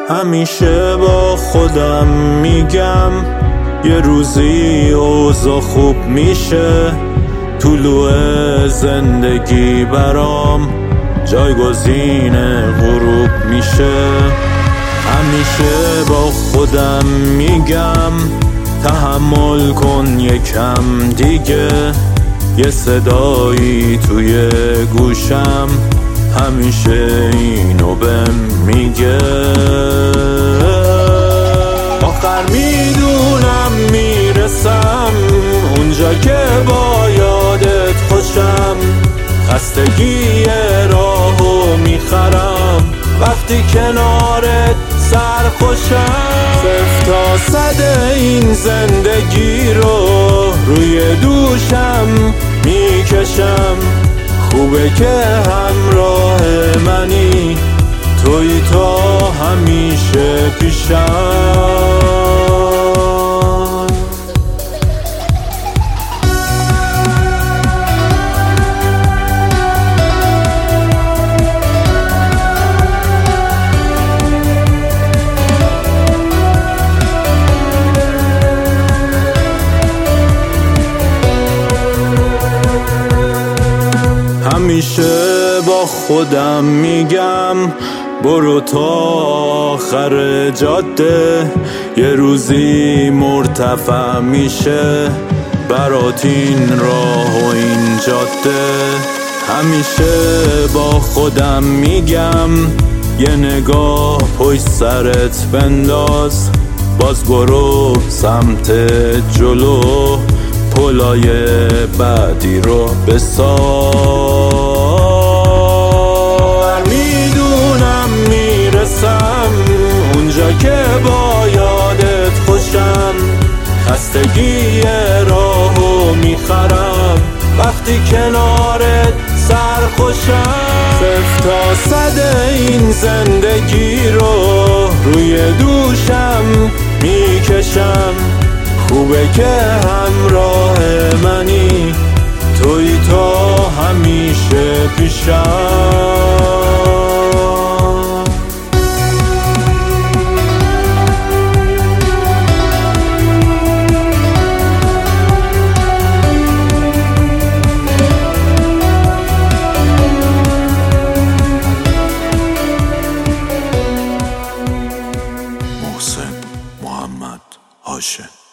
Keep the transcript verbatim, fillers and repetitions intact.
همیشه با خودم میگم یه روزی اوضاع خوب میشه، طلوع زندگی برام جایگزین غروب میشه. همیشه با خودم میگم تحمل کن یکم دیگه، یه صدایی توی گوشم همیشه اینو بهم میگه. آخر میدونم میرسم اونجا که با یادت خوشم، خستگی راهو میخرم وقتی کنارت سرخوشم. صفر تا صد این زندگی رو روی دوشم میکشم، خوبه که همراه منی، توی تا همیشه پیشم. همیشه با خودم میگم برو تا آخر جاده، یه روزی مرتفع میشه برات این راه و این جاده. همیشه با خودم میگم یه نگاه پشت سرت بنداز، باز برو سمت جلو، پلای بعدی رو بساز. میدونم میرسم اونجا که با یادت خوشم، خستگی راهو میخرم وقتی کنارت سرخوشم. صفر تا صد این زندگی رو روی دوشم میکشم، خوبه که همراه منی، توی تا همیشه پیشم. محسن محمد هاشم.